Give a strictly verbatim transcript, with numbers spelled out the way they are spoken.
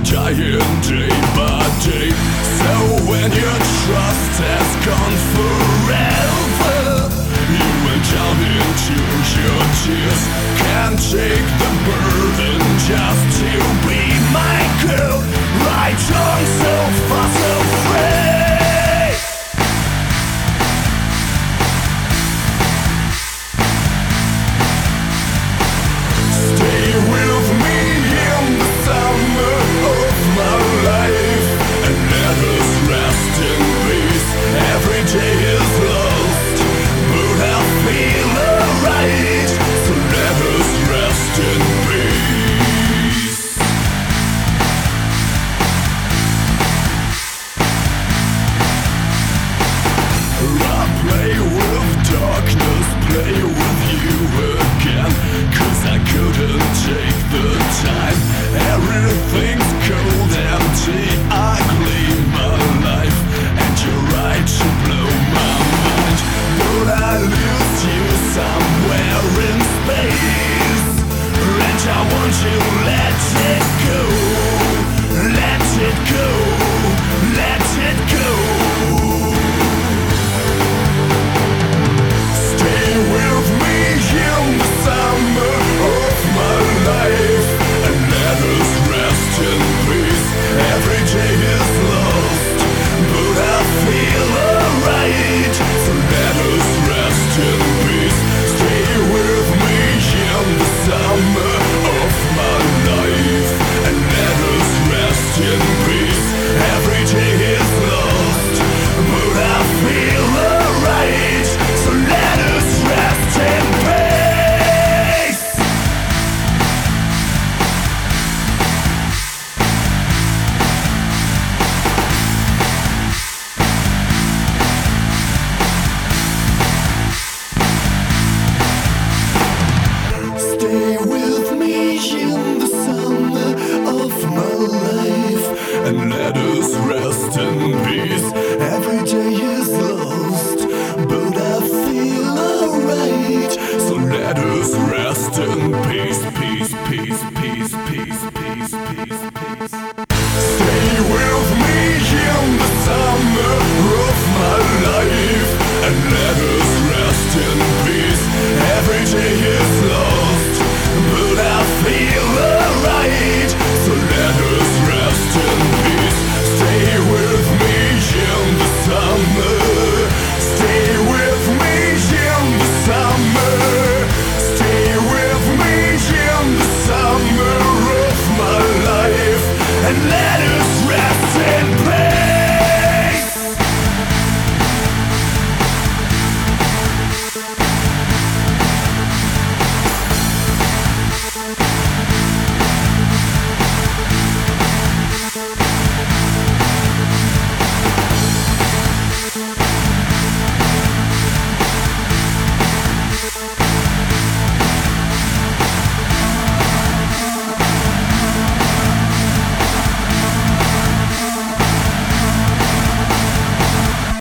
dying day by day. So when your trust has gone forever, you will drown into your tears. Can't take the burden just to be my girl. Right on, so far, so free. Stay with me in the summer of my life, and let us rest in peace. Every day is lost, but I feel alright. So let us rest in peace. I play with darkness, play with you again, 'cause I couldn't take the time. Everything's cold, empty, ugly, my life, and you're right to blow my mind. But I lose you somewhere in space, and I want to let it go, let it go, let it go. Stay with me in the summer of my life, and let us rest in peace. Every day is lost, but I feel alright. So let us rest in peace. Stay with me in the summer of my life, and let us rest in peace. Every day is lost, but I feel alright. So let us rest in peace. Stay with me in the summer of my life, and let us rest in peace.